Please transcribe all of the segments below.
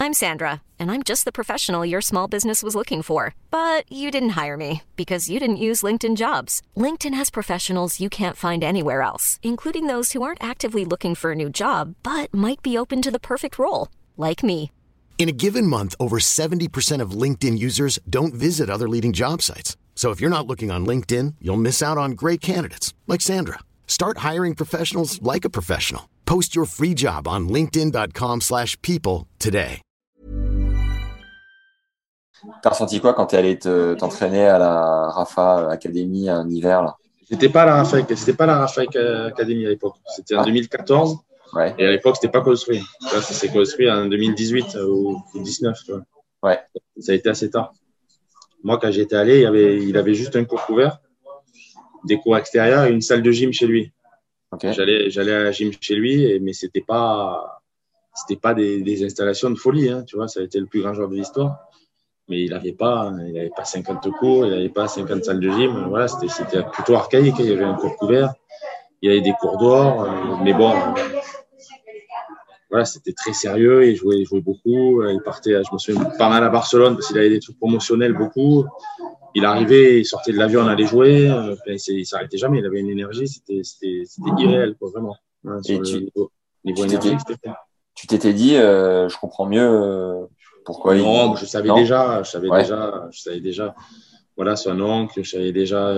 I'm Sandra, and I'm just the professional your small business was looking for. But you didn't hire me because you didn't use LinkedIn Jobs. LinkedIn has professionals you can't find anywhere else, including those who aren't actively looking for a new job, but might be open to the perfect role, like me. In a given month, over 70% of LinkedIn users don't visit other leading job sites. So if you're not looking on LinkedIn, you'll miss out on great candidates like Sandra. Start hiring professionals like a professional. Post your free job on linkedin.com/people today. T'as ressenti quoi quand t'es allé t'entraîner à la Rafa Academy un hiver là? C'était pas la Rafa Academy à l'époque. C'était en 2014. Ouais. Et à l'époque, c'était pas construit. Là, ça s'est construit en 2018 ou 2019. Tu vois. Ouais. Ça a été assez tard. Moi, quand j'étais allé, il avait juste un cours couvert, des cours extérieurs et une salle de gym chez lui. Okay. J'allais à la gym chez lui, mais c'était pas des installations de folie. Hein, tu vois, ça a été le plus grand joueur de l'histoire. Mais il avait pas 50 cours, il avait pas 50 salles de gym. Voilà, c'était plutôt archaïque. Il y avait un cours couvert, il y avait des cours dehors, mais bon. Voilà, c'était très sérieux, il jouait beaucoup, il partait, je me souviens pas mal à Barcelone parce qu'il avait des trucs promotionnels beaucoup. Il arrivait, il sortait de l'avion, on allait jouer, il s'arrêtait jamais, il avait une énergie, c'était irréel, quoi, vraiment. Ouais, et niveau énergie, tu t'étais dit, je comprends mieux pourquoi je savais déjà, voilà, son oncle, je savais déjà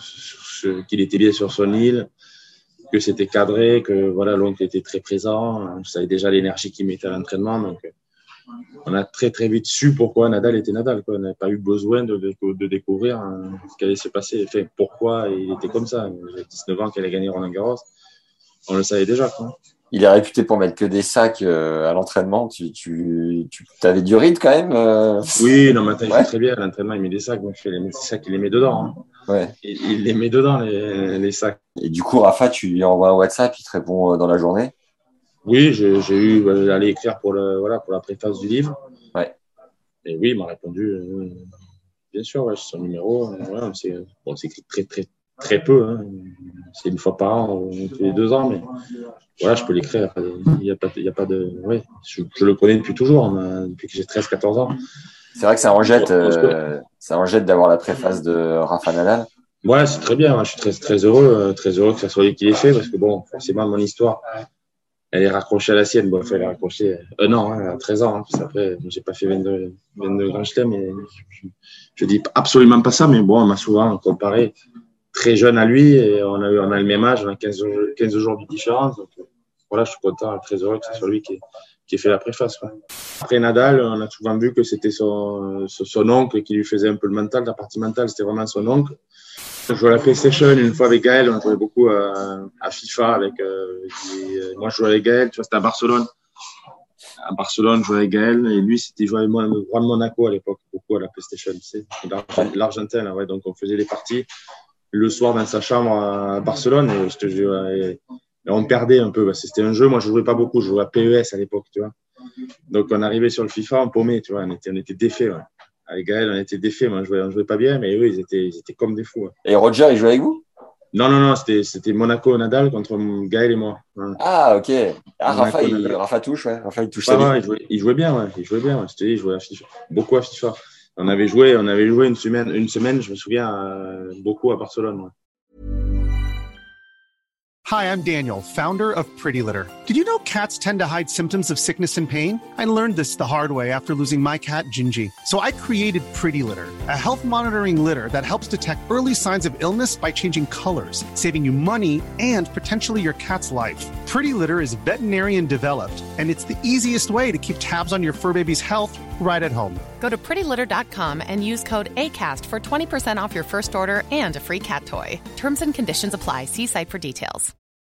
qu'il était lié sur son île, que c'était cadré, que voilà, l'oncle était très présent. Je savais déjà l'énergie qu'il mettait à l'entraînement. Donc, on a très, très vite su pourquoi Nadal était Nadal, quoi. On n'avait pas eu besoin de découvrir ce qui allait se passer. Enfin, pourquoi il était comme ça. J'avais 19 ans qu'il allait gagner Roland-Garros. On le savait déjà, quoi. Il est réputé pour mettre que des sacs à l'entraînement. Tu avais du rythme quand même Oui, non, maintenant, il fait très bien. À l'entraînement, il met des sacs. Donc, les sacs, il les met dedans. Hein. Ouais. Il les met dedans, les sacs. Et du coup, Rafa, tu lui envoies un WhatsApp, il te répond dans la journée? Oui, j'ai eu aller écrire pour la préface du livre. Ouais. Et oui, il m'a répondu, bien sûr, ouais, c'est son numéro. Voilà, on s'écrit très, très, très peu. Hein. C'est une fois par an, tous les 2 ans, mais voilà, je peux l'écrire. Il y a pas de. Ouais, je le connais depuis toujours, depuis que j'ai 13-14 ans. C'est vrai que ça en jette d'avoir la préface de Rafa Nadal. Ouais, c'est très bien. Je suis très, très heureux que ça soit lui qui l'ait fait, parce que bon, forcément, mon histoire, elle est raccrochée à la sienne. Bon, elle est raccrochée non, à 13 ans. Hein, parce qu'après, j'ai pas fait 22 grands chelems, mais je dis absolument pas ça, mais bon, on m'a souvent comparé très jeune à lui, et on a le même âge, on a 15 jours de différence. Donc, voilà, je suis content, très heureux que ce soit lui qui ait fait la préface. Quoi. Après Nadal, on a souvent vu que c'était son oncle qui lui faisait un peu le mental, la partie mentale, c'était vraiment son oncle. Je jouais à la PlayStation une fois avec Gaël, on jouait beaucoup à FIFA avec moi je jouais avec Gaël, tu vois, c'était à Barcelone. À Barcelone, je jouais avec Gaël, et lui, il jouait avec moi, le roi de Monaco à l'époque, beaucoup à la PlayStation, tu sais, l'Argentin, là, ouais, donc on faisait les parties le soir dans sa chambre à Barcelone, et je te jure, et on perdait un peu, parce que c'était un jeu, moi je jouais pas beaucoup, je jouais à PES à l'époque, tu vois. Donc on arrivait sur le FIFA, on paumait, tu vois, on était défaits, ouais. Avec Gaël, on était défaits, moi on jouait pas bien, mais eux, ils étaient comme des fous. Ouais. Et Roger, il jouait avec vous? Non, c'était Monaco-Nadal contre Gaël et moi. Ouais. Ah, ok. Ah, Rafa touche, ouais. Rafa, il touche ça. Ouais, il jouait bien, ouais. Je te dis, il jouait à FIFA, beaucoup à FIFA. On avait joué une semaine, je me souviens, beaucoup à Barcelone. Ouais. Hi, I'm Daniel, founder of Pretty Litter. Did you know cats tend to hide symptoms of sickness and pain? I learned this the hard way after losing my cat, Gingy. So I created Pretty Litter, a health monitoring litter that helps detect early signs of illness by changing colors, saving you money and potentially your cat's life. Pretty Litter is veterinarian developed, and it's the easiest way to keep tabs on your fur baby's health right at home. Go to prettylitter.com and use code ACAST for 20% off your first order and a free cat toy. Terms and conditions apply. See site for details.